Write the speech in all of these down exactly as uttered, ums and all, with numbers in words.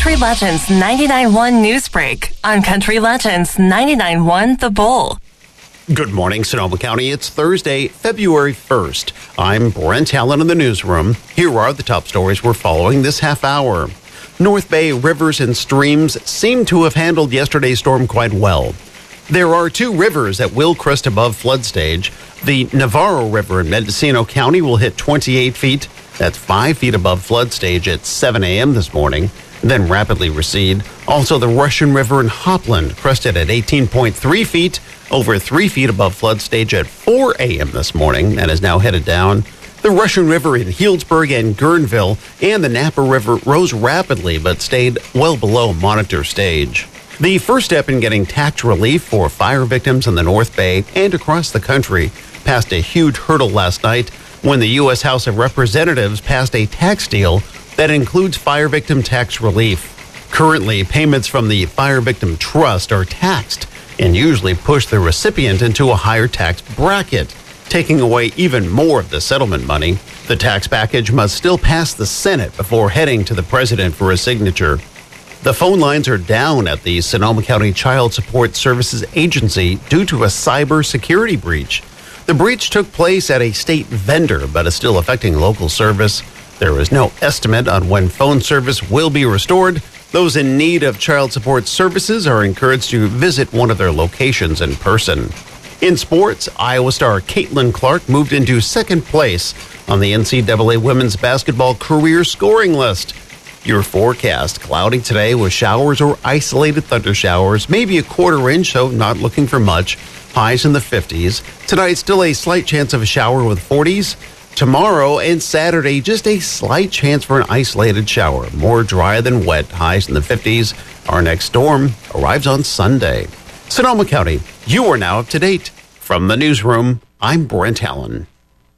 Country Legends ninety-nine point one Newsbreak on Country Legends ninety-nine point one The Bull. Good morning, Sonoma County. It's Thursday, February first. I'm Brent Allen in the newsroom. Here are the top stories we're following this half hour. North Bay rivers and streams seem to have handled yesterday's storm quite well. There are two rivers that will crest above flood stage. The Navarro River in Mendocino County will hit twenty-eight feet. That's five feet above flood stage at seven a.m. this morning, then rapidly recede. Also, the Russian River in Hopland crested at eighteen point three feet, over three feet above flood stage at four a.m. this morning, and is now headed down. The Russian River in Healdsburg and Guerneville and the Napa River rose rapidly but stayed well below monitor stage. The first step in getting tax relief for fire victims in the North Bay and across the country passed a huge hurdle last night when the U S House of Representatives passed a tax deal that includes fire victim tax relief. Currently, payments from the Fire Victim Trust are taxed and usually push the recipient into a higher tax bracket, taking away even more of the settlement money. The tax package must still pass the Senate before heading to the president for a signature. The phone lines are down at the Sonoma County Child Support Services Agency due to a cybersecurity breach. The breach took place at a state vendor, but is still affecting local service. There is no estimate on when phone service will be restored. Those in need of child support services are encouraged to visit one of their locations in person. In sports, Iowa star Caitlin Clark moved into second place on the N C double A women's basketball career scoring list. Your forecast: cloudy today with showers or isolated thunder showers, maybe a quarter inch, so not looking for much. Highs in the fifties. Tonight, still a slight chance of a shower with forties. Tomorrow and Saturday, just a slight chance for an isolated shower. More dry than wet. Highs in the fifties. Our next storm arrives on Sunday. Sonoma County, you are now up to date. From the newsroom, I'm Brent Allen.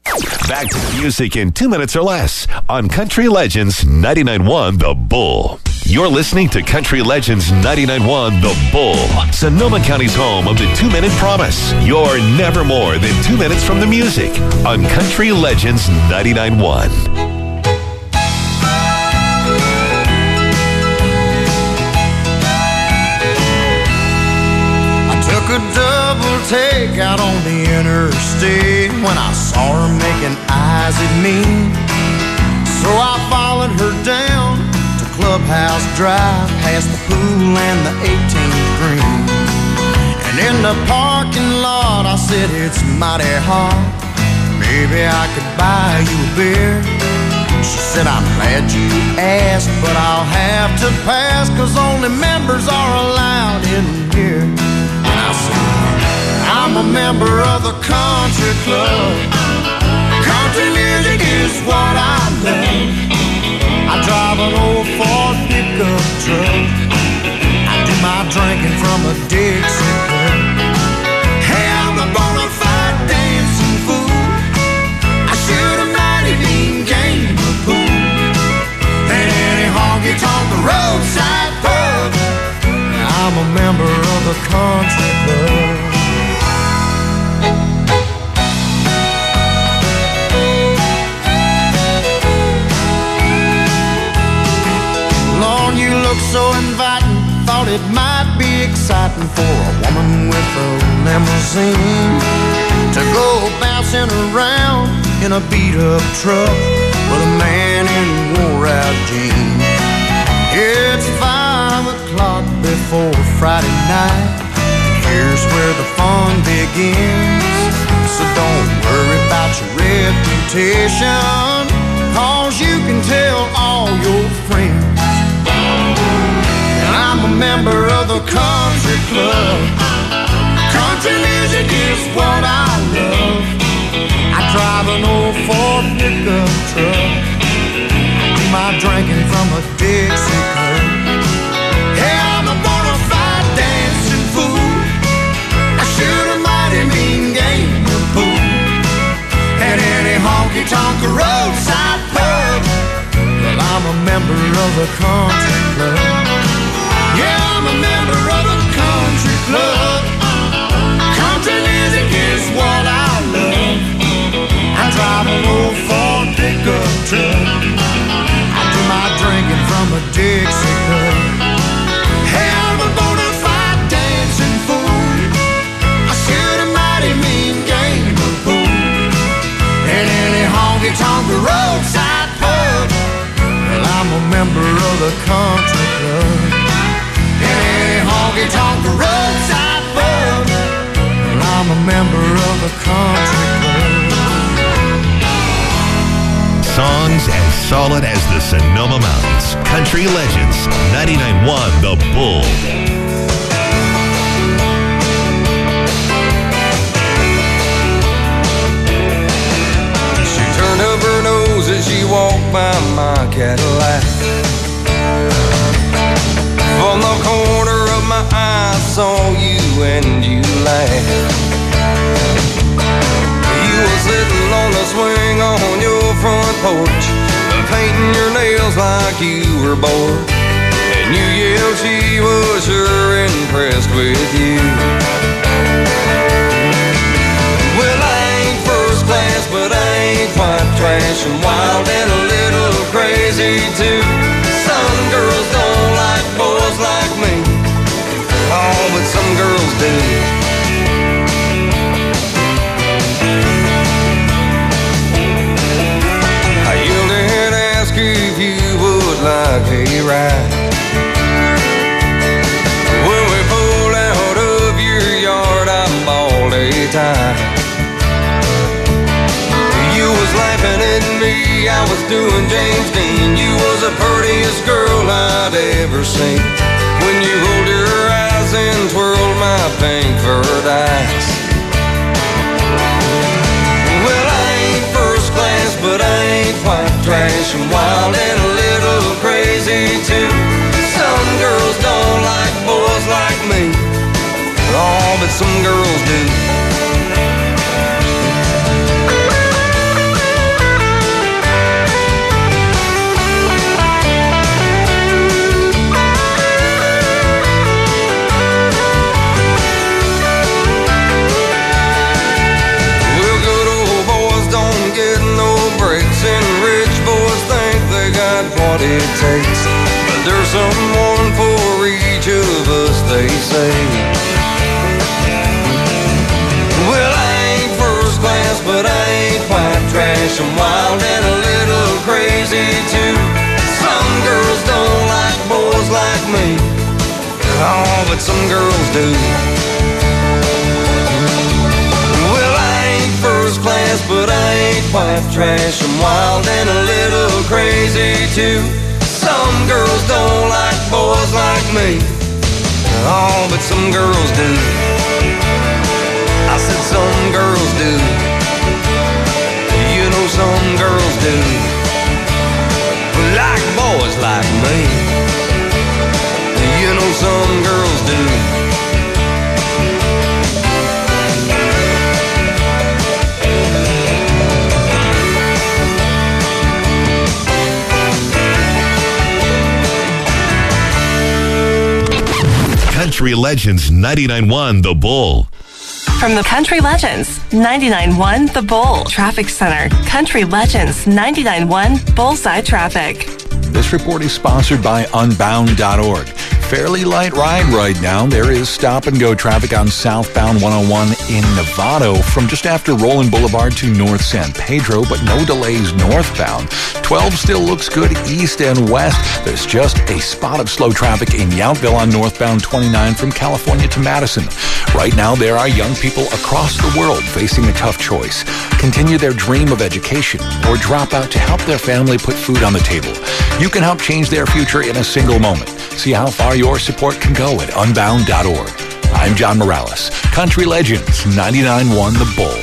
Back to the music in two minutes or less on Country Legends ninety-nine point one The Bull. You're listening to Country Legends ninety-nine point one The Bull, Sonoma County's home of the two-minute promise. You're never more than two minutes from the music on Country Legends ninety-nine point one. A double take out on the interstate when I saw her making eyes at me. So I followed her down to Clubhouse Drive, past the pool and the eighteenth green. And in the parking lot I said, it's mighty hot, maybe I could buy you a beer. She said, I'm glad you asked, but I'll have to pass, 'cause only members are allowed in here. I said, I'm a member of the country club. Country music is what I love. I drive an old Ford pickup truck. I do my drinking from a Dixie cup. Hey, I'm a bona fide dancing fool. I shoot a mighty mean game of pool. And any honky-tonk roadside pub. I'm a member of the country club. Lord, you look so inviting. Thought it might be exciting for a woman with a limousine to go bouncing around in a beat-up truck with a man in wore-out jeans. It's five o'clock before Friday night. Here's where the fun begins. So don't worry about your reputation, 'cause you can tell all your friends. And I'm a member of the country club. Country music is what I love. I drive an old Ford pickup truck. My drinking from a Dixie cup. Hey, I'm a bona fide dancing fool. I shoot a mighty mean game of pool. At any honky-tonk roadside pub. Well, I'm a member of the country club. Yeah, I'm a member of the country club. Country music is what I love. I drive an old Ford pickup truck. My drinking from a Dixie cup. the country club. In any honky-tonk roadside pub, well, I'm a member of the country club. Songs as solid as the Sonoma Mountains. Country Legends, ninety-nine point one The Bull. She turned up her nose as she walked by my Cadillac. From the corner of my eye I saw you and you laughed. You were sitting on the swing on your front porch, painting your nails like you were bored. And you yelled she was sure impressed with you. Well, I ain't first class, but I ain't quite trash. I'm wild and a little crazy too. Some girls don't like boys like me, oh, but some girls do. If you would like a ride, when we pulled out of your yard, I bawled a tie. You was laughing at me, I was doing James Dean. You was the prettiest girl I'd ever seen. When you rolled your eyes and twirled my pink furred eyes. Well, I ain't first class, but I ain't quite trash. I'm wild and a little crazy too. Some girls don't like boys like me, oh, but some girls do. Well, good old boys don't get no breaks, and rich boys think they got what it takes. But there's someone for each of us, they say. Well, I ain't first class, but I ain't quite trash. I'm wild and a little crazy too. Some girls don't like boys like me, oh, but some girls do. Well, I ain't first class, but I ain't quite trash. I'm wild and a little crazy too. Some girls don't like boys like me, oh, but some girls do. I said some girls do. You know some girls do. Like boys like me. You know some girls do. Country Legends, ninety-nine point one The Bull. From the Country Legends, ninety-nine point one The Bull Traffic Center. Country Legends, ninety-nine point one Bullseye Traffic. This report is sponsored by Unbound dot org. Fairly light ride right now. There is stop-and-go traffic on southbound one oh one in Novato from just after Roland Boulevard to North San Pedro, but no delays northbound. twelve still looks good east and west. There's just a spot of slow traffic in Yountville on northbound twenty-nine from California to Madison. Right now, there are young people across the world facing a tough choice. Continue their dream of education or drop out to help their family put food on the table. You can help change their future in a single moment. See how far your support can go at unbound dot org. I'm John Morales. Country Legends, ninety-nine point one The Bull.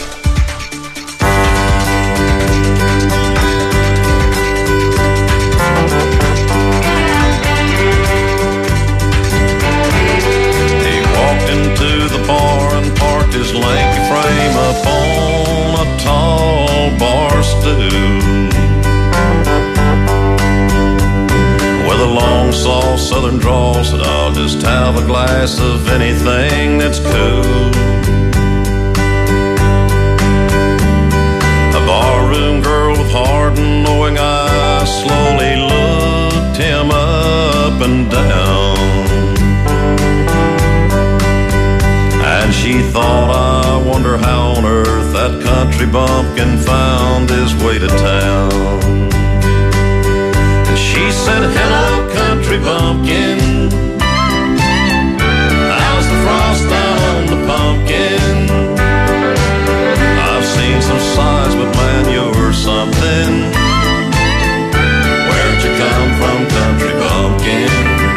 He walked into the bar and parked his lanky frame upon a tall bar stool. With a long, soft southern drawl, said, I'll just have a glass of anything that's cool. A barroom girl with hard and knowing eyes slowly looked him up and down. And she thought, I wonder how on earth that country bumpkin found his way to town. She said, hello, country country bumpkin? How's the frost on the pumpkin? I've seen some sights, but man, you're something. Where'd you come from, country bumpkin?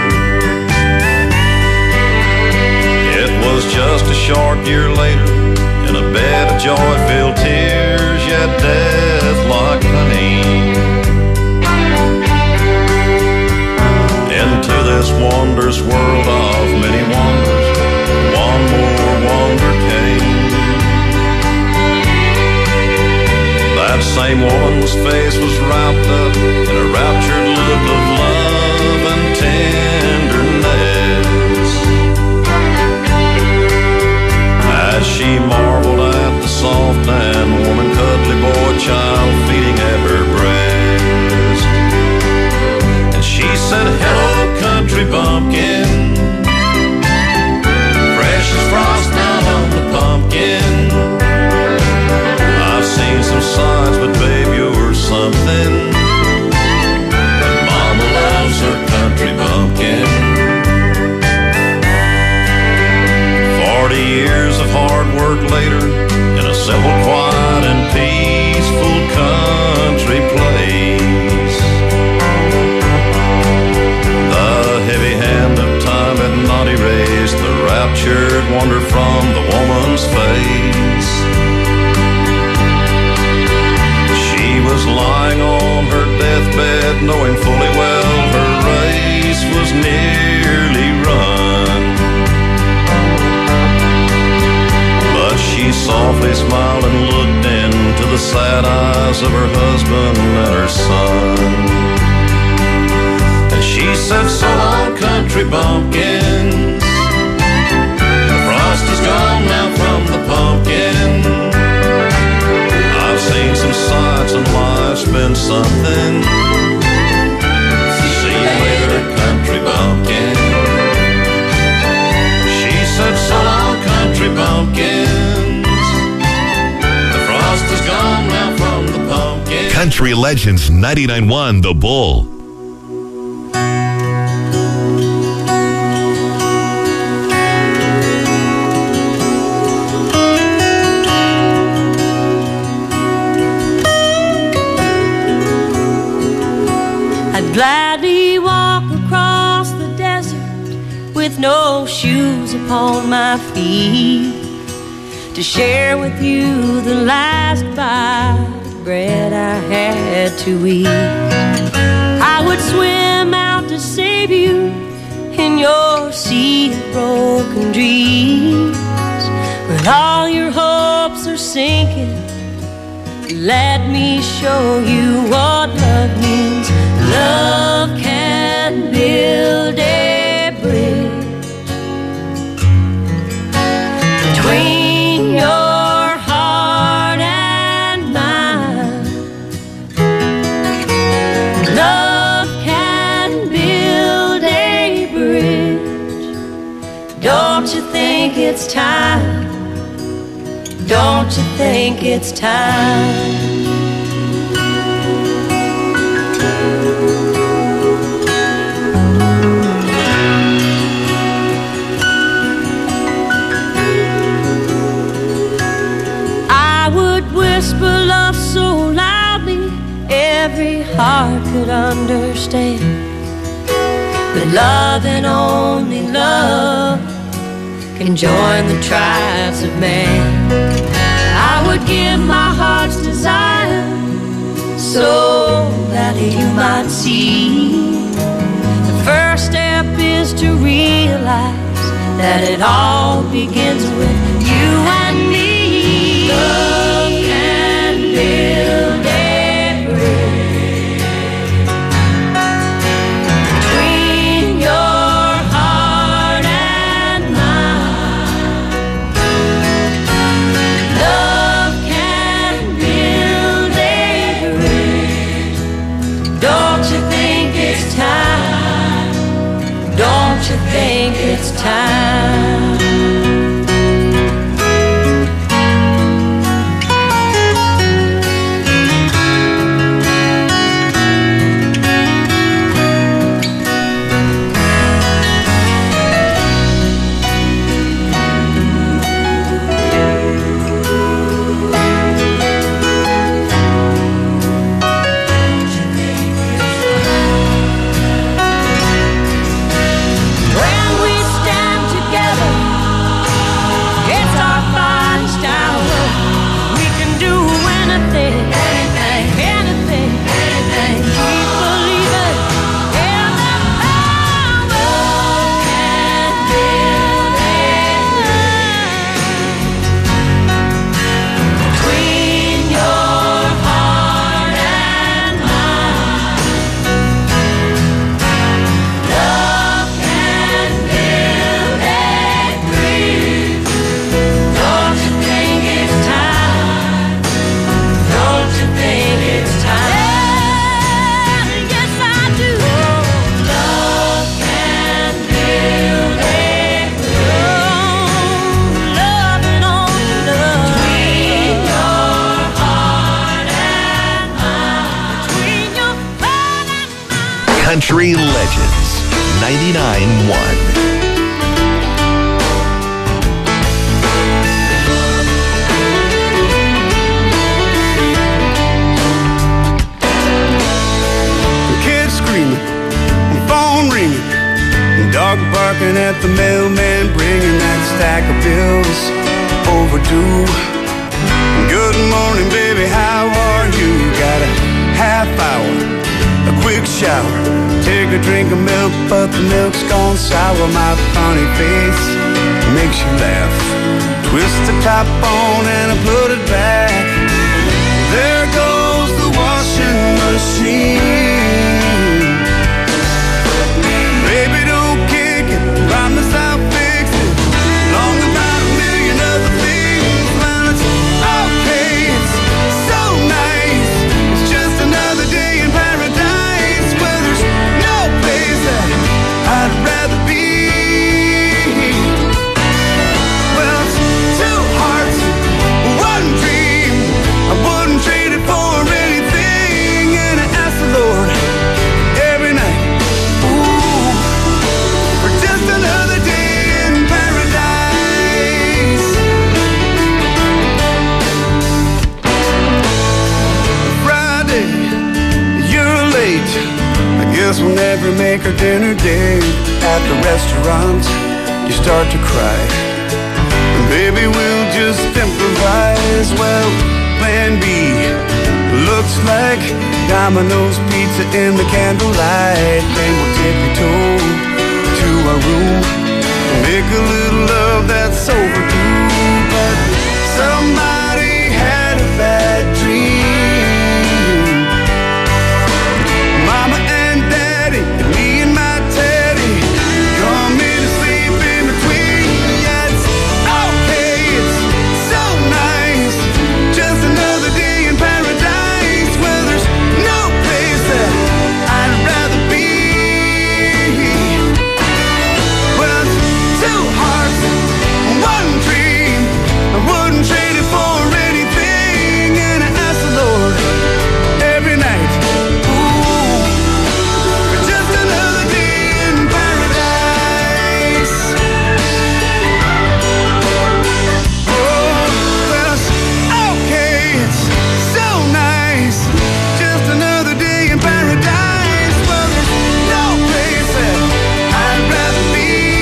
It was just a short year later, in a bed of joy-filled tears, yet death like honey. Into this wondrous world of many wonders, one more wonder came. That same woman's face was wrapped up in a raptured look of love and tenderness, as she marveled at the soft and warm and cuddly boy child feeding at her breast. And she said, hello, country bumpkin, fresh as frost down on the pumpkin. I've seen some signs, but babe, you're something. And mama loves her country bumpkin. Forty years of hard work later, in a simple, quiet, and peaceful country place, the heavy hand of time had not erased the raptured wonder from the woman's face. She was lying on her deathbed, knowing fully well her race was nearly run. But she softly smiled and looked into the sad eyes of her husband and her son. And she said, so long, country bumpkins, the frost is gone now from the pumpkin. I've seen some sights and life's been something. See you later, country bumpkin. She said, so long, country bumpkins, the frost is gone now from the pumpkin. Country Legends ninety-nine point one The Bull. I'd gladly walk across the desert with no shoes upon my feet to share with you the last bite of bread I had to eat. I would swim out to save you in your sea of broken dreams. When all your hopes are sinking, let me show you what love means. Love can build a bridge between your heart and mine. Love can build a bridge. Don't you think it's time? Don't you think it's time? Whisper love so loudly every heart could understand. But love and only love can join the tribes of man. I would give my heart's desire so that you might see. The first step is to realize that it all begins with you and me. Love can build a bridge between your heart and mine. Love can build a bridge. Don't you think it's time? Don't you think it's time? Country Legends ninety-nine point one. Phone ringing, dog barking at the mailman, bringing that stack of bills overdue. Good morning, baby, how are you? Got a half hour, a quick shower, take a drink of milk, but the milk's gone sour. My funny face makes you laugh. Twist the top on and I put it back. There goes the washing machine. Baby, don't kick it, promise I'll fix it. Long about a million other things, man, it's okay, it's so nice. It's just another day in paradise, where there's no place that I'd rather be. Well, it's two hearts, one dream. I wouldn't trade it for anything, and I ask the Lord every night, another day in paradise. Friday, you're late. I guess we'll never make our dinner date. At the restaurant, you start to cry. And baby, we'll just improvise. Well, plan B looks like Domino's pizza in the candlelight. Then we'll tippy-toe to our room, make a little love that's overdue. But somebody had a bad dream. Mama and Daddy, and me and my Teddy, come in to sleep in between. Yeah, it's okay, it's so nice. Just another day in paradise, where there's no place that I'd rather be. Two hearts, one dream. I wouldn't trade it for anything, and I ask the Lord every night, ooh, for just another day in paradise. Oh, well, it's okay, it's so nice. Just another day in paradise. Well, there's no place that I'd rather be.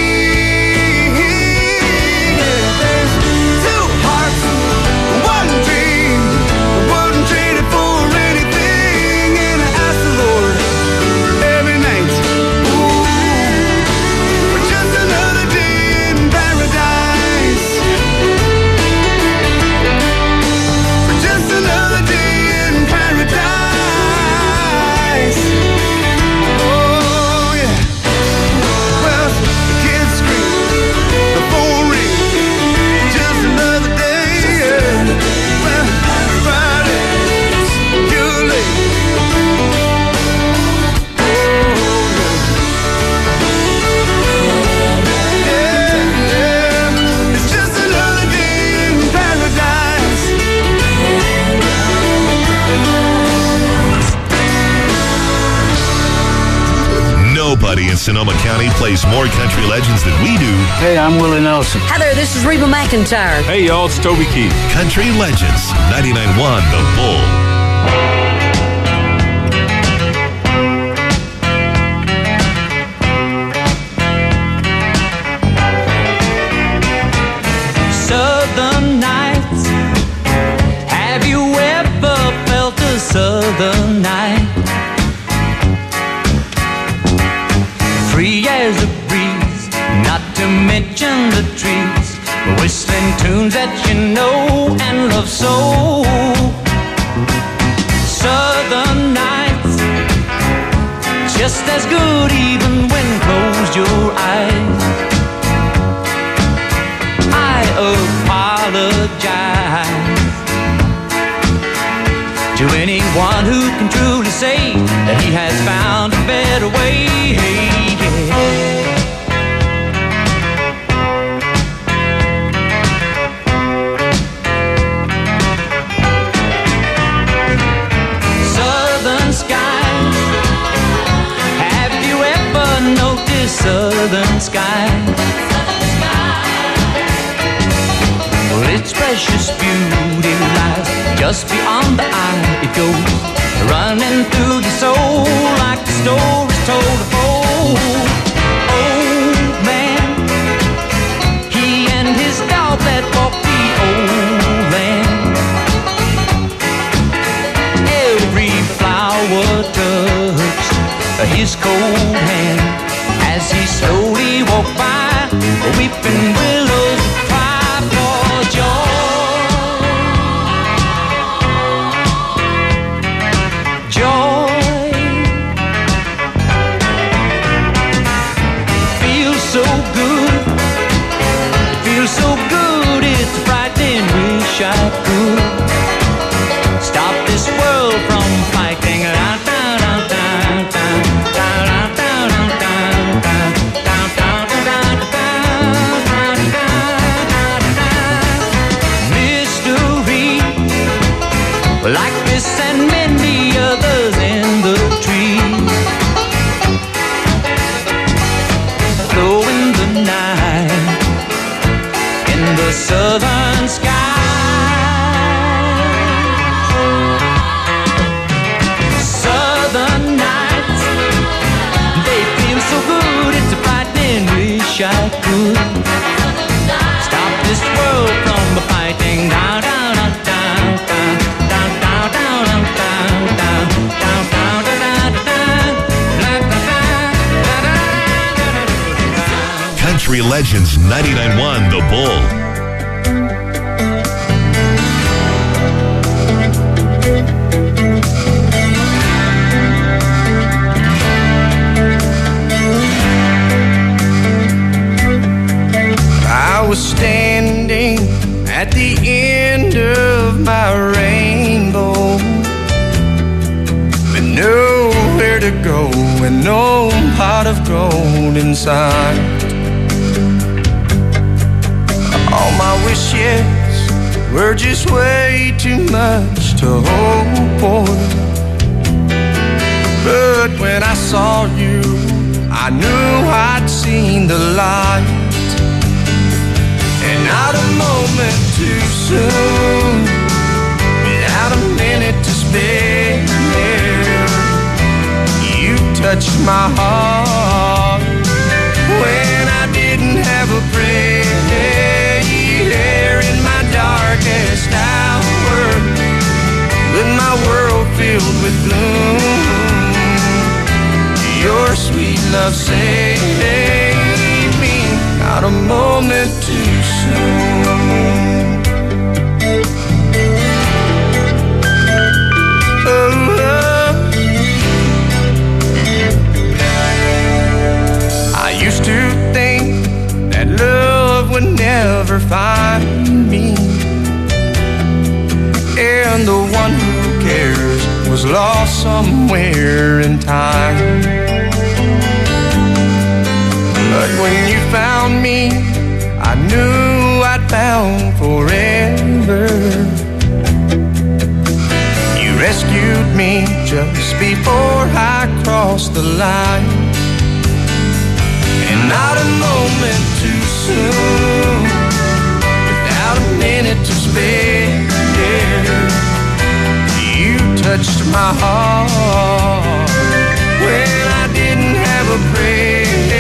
Nobody in Sonoma County plays more country legends than we do. Hey, I'm Willie Nelson. Hi there, this is Reba McEntire. Hey, y'all, it's Toby Keith. Country Legends ninety-nine point one The Bull. Southern nights. Have you ever felt a southern night? Free as a breeze, not to mention the trees, whistling tunes that you know and love so. Southern nights, just as good even when closed your eyes. I apologize to anyone who can truly say that he has found a better way. Southern skies, have precious beauty lies just beyond the eye. It goes running through your soul like the stories told of old. Old man, he and his dog that walked the old land. Every flower touched his cold hand as he slowly walked by, weeping willows cry for joy. So good, it feels so good, it's frightening, wish I could stop this world from fighting. Mystery, like this and many others in the trees, night in the southern sky. Southern nights, they feel so good, it's a frightening, wish I could stop this world from fighting. Down, down, down, down, down, down, down, down, down, down, down, down, down. Country Legends ninety-nine point one The Bull. I was standing at the end of my rainbow with nowhere to go and no pot of gold inside. All my wishes were just way too much to hope for. But when I saw you, I knew I'd seen the light. And not a moment too soon, without a minute to spare, you touched my heart when I didn't have a prayer. In my darkest hour, with my world filled with gloom, your sweet love saved me, not a moment too soon. Oh, oh. I used to think that love would never find me, and the one who cares was lost somewhere in time. But when you found me, I knew I'd found forever. You rescued me just before I crossed the line. And not a moment too soon, without a minute to spare, you touched my heart when I didn't have a prayer.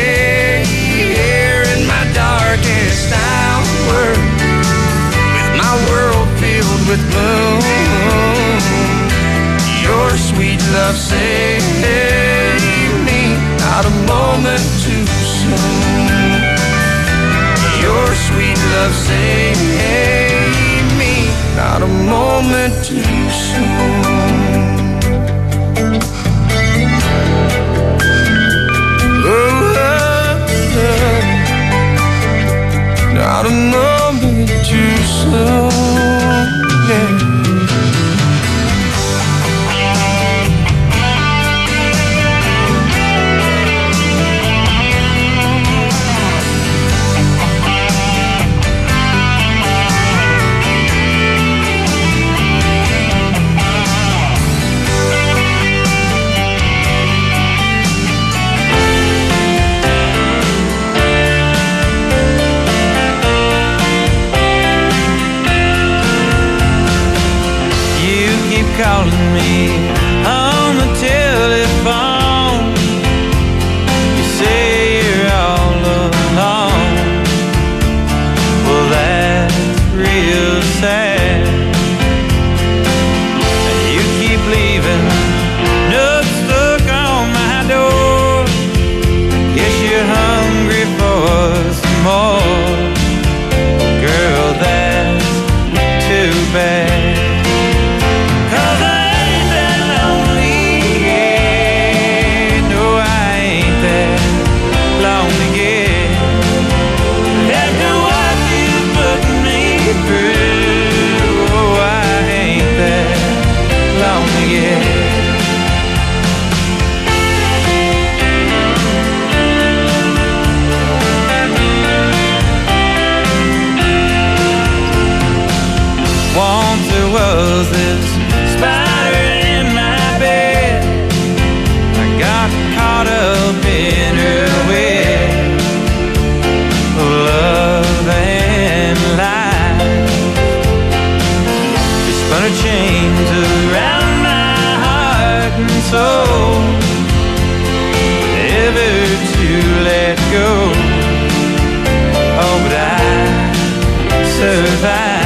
In my darkest hour, with my world filled with gloom, your sweet love saved me, not a moment too soon. Your sweet love saved me, not a moment too soon. Oh, oh, oh. Not a moment too soon, yeah. calling me on the telephone. You say you're all alone. Well, that's real sad. You keep leaving notes stuck on my door. Guess you're hungry for some more. Girl, that's too bad. Was this spider in my bed? I got caught up in her web of love and life. She spun her chains around my heart and soul, never to let go. Oh, but I survived.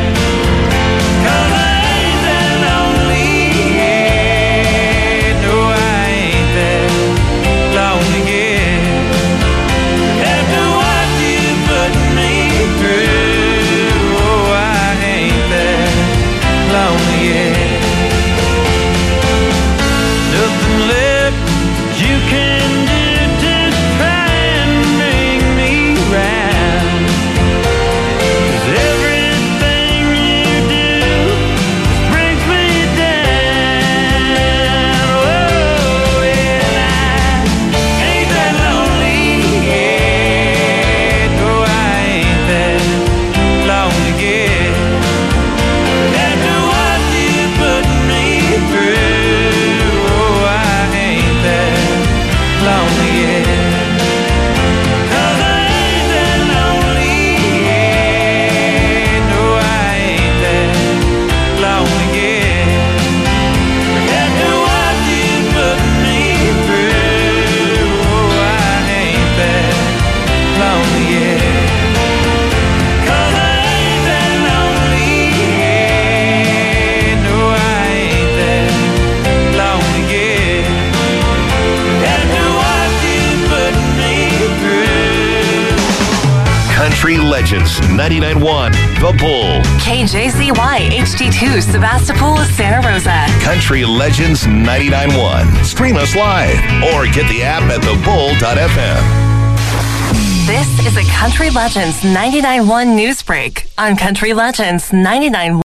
Country Legends ninety-nine point one The Bull. K J Z Y H D two Sebastopol, Santa Rosa. Country Legends ninety-nine point one. Stream us live or get the app at the bull dot f m. This is a Country Legends ninety-nine point one news break on Country Legends ninety-nine point one.